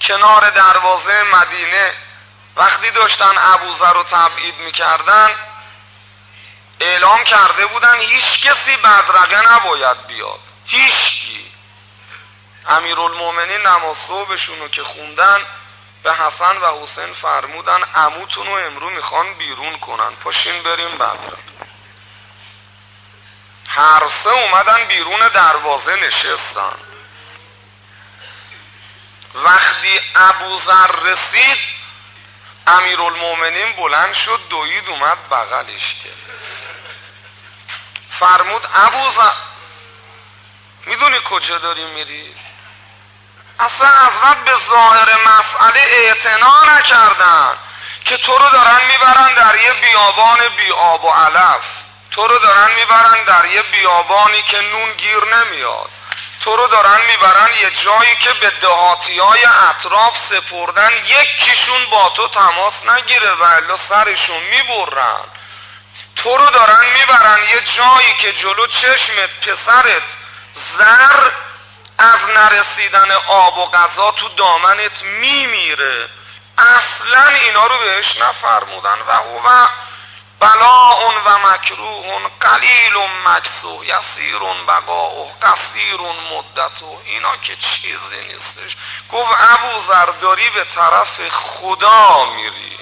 کنار دروازه مدینه وقتی داشتن ابوذر رو تبعید میکردن اعلام کرده بودن هیچ کسی بدرقه نباید بیاد، هیچکی. امیرالمومنین نماز صبحشون رو که خوندن به حسن و حسین فرمودن عموتون رو امرو میخوان بیرون کنن، پاشین بریم بدرقه. هر سه اومدن بیرون دروازه نشستن. وقتی ابوذر رسید امیرالمومنین بلند شد دوید اومد بغلش کرد، فرمود ابوذر میدونی کجا داری میری؟ اصلا حضرت به ظاهر مسئله اعتنا نکردن که تو رو دارن میبرن در یه بیابان بی آب و علف، تو رو دارن میبرن در یه بیابانی که نون گیر نمیاد، تو رو دارن میبرن یه جایی که به دهاتیای اطراف سپردن یکیشون با تو تماس نگیره و الا سرشون میبرن، تو رو دارن میبرن یه جایی که جلو چشمت پسرت زر از نرسیدن آب و غذا تو دامنت میمیره. اصلا اینا رو بهش نفرمودن. و هو بلاء و مکروه قلیل مکثه یسیر بقاؤه قصیر مدته. اینا که چیزی نیستش. گفت ابوذر داری به طرف خدا میری،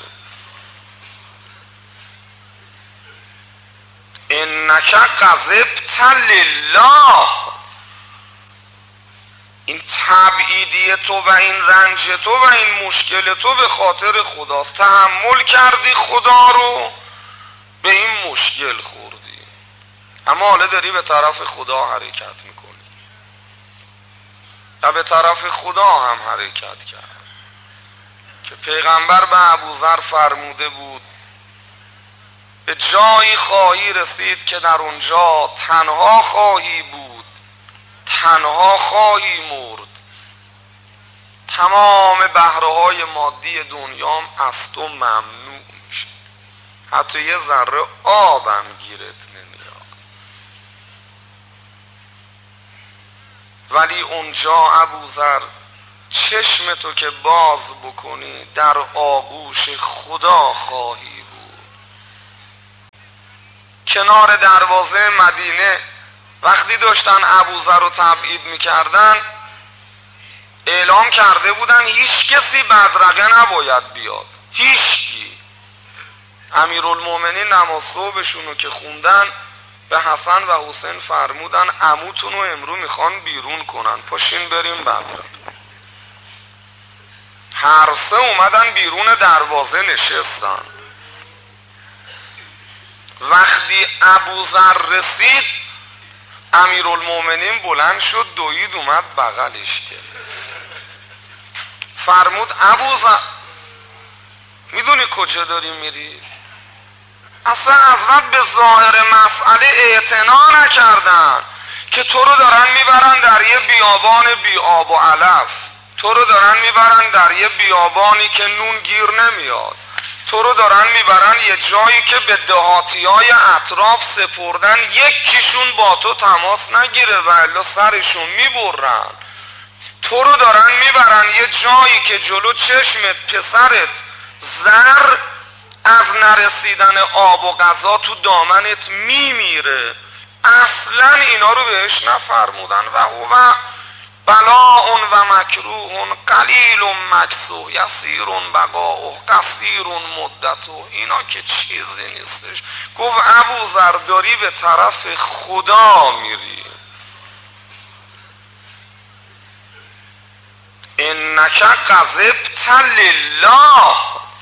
انک غضبت لله. این تبعیدی تو و این رنج تو و این مشکل تو به خاطر خداست. تحمل کردی خدا رو، به این مشکل خوردی، اما حالا داری به طرف خدا حرکت میکنی. و به طرف خدا هم حرکت کرد که پیغمبر به ابوذر فرموده بود به جایی خواهی رسید که در اونجا تنها خواهی بود، تنها خواهی مرد، تمام بهره‌های مادی دنیام از تو ممنوع میشه، حتی یه ذره آبم گیرت نمیاد. ولی اونجا ابوذر چشم تو که باز بکنی در آغوش خدا خواهی بود. کنار دروازه مدینه وقتی داشتن ابوذر رو تبعید میکردن اعلام کرده بودن هیچ کسی بدرقه نباید بیاد، هیچکی. امیرالمومنین نماز صبحشون رو که خوندن به حسن و حسین فرمودن عموتون رو امرو میخوان بیرون کنن، پاشین بریم بدرقه. هر سه اومدن بیرون دروازه نشستن. وقتی ابوذر رسید امیرالمومنین بلند شد دوید اومد بغلش کرد، فرمود ابوذر میدونی کجا داری میری؟ اصلا حضرت به ظاهر مسئله اعتنا نکردن که تو رو دارن میبرن در یه بیابان بی آب و علف، تو رو دارن میبرن در یه بیابانی که نون گیر نمیاد، تو رو دارن میبرن یه جایی که به دهاتیای اطراف سپردن یکیشون با تو تماس نگیره و الا سرشون میبرن، تو رو دارن میبرن یه جایی که جلو چشمت پسرت زر از نرسیدن آب و غذا تو دامنت میمیره. اصلا اینا رو بهش نفرمودن. و هو بلاء و مکروه قلیل مکثه یسیر بقاؤه قصیر مدته. اینا که چیزی نیستش. گفت ابوذر داری به طرف خدا میری، انک غضبت لله.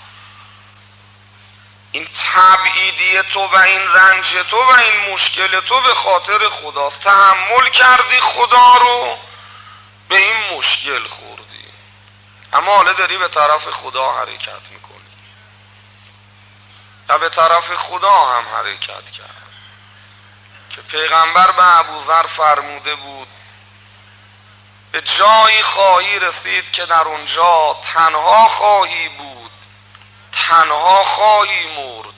این تبعیدی تو و این رنج تو و این مشکل تو به خاطر خداست. تحمل کردی خدا رو، به این مشکل خوردی، اما حالا داری به طرف خدا حرکت میکنی. و به طرف خدا هم حرکت کرد که پیغمبر به ابوذر فرموده بود به جایی خواهی رسید که در اونجا تنها خواهی بود، تنها خواهی مرد،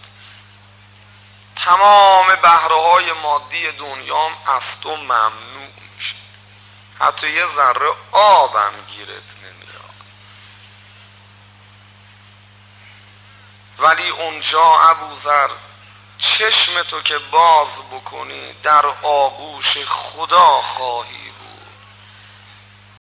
تمام بهره‌های مادی دنیام از تو ممنوع میشه، حتی یه ذره آبم گیرت نمیاد. ولی اونجا ابوذر چشم تو که باز بکنی در آغوش خدا خواهی